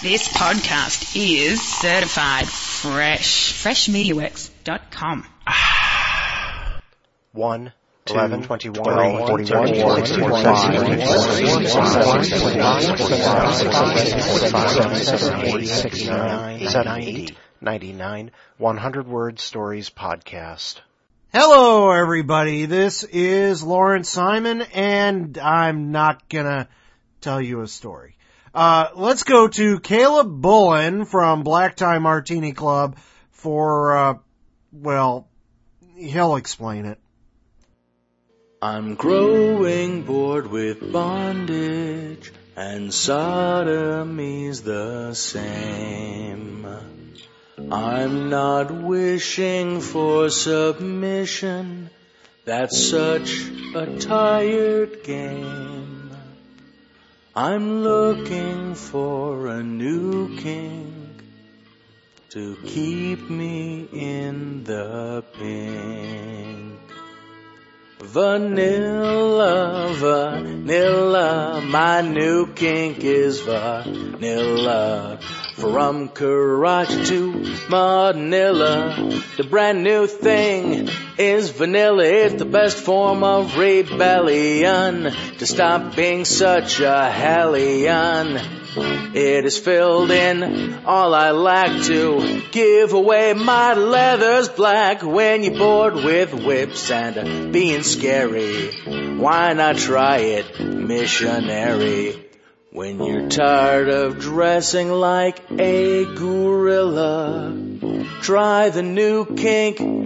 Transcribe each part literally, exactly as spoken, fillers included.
This podcast is certified fresh. fresh media works dot com. One, eleven, twenty-one, twelve, forty-one, sixty-one, sixty-nine, seventy, ninety-nine, one hundred Word Stories Podcast. Hello, everybody. This is Lawrence Simon, and I'm not gonna tell you a story. Uh, let's go to Caleb Bullen from Black Tie Martini Club for, uh, well, he'll explain it. I'm growing bored with bondage, and sodomy's the same. I'm not wishing for submission, that's such a tired game. I'm looking for a new king to keep me in the pink. Vanilla, vanilla, my new kink is vanilla. From Karachi to Manila, the brand new thing is vanilla. It's the best form of rebellion to stop being such a hellion. It is filled in all I lack to give away my leathers black. When you're bored with whips and being scary, why not try it, missionary? When you're tired of dressing like a gorilla, try the new kink,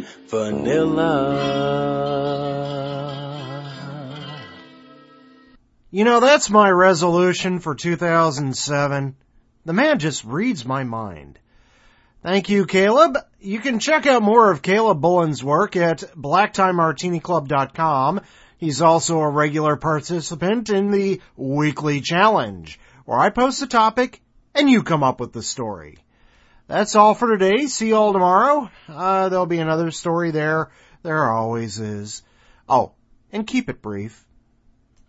vanilla. You know, that's my resolution for two thousand seven. The man just reads my mind. Thank you, Caleb. You can check out more of Caleb Bullen's work at black tie martini club dot com. He's also a regular participant in the Weekly Challenge, where I post a topic and you come up with the story. That's all for today. See you all tomorrow. Uh, there'll be another story there. There always is. Oh, and keep it brief.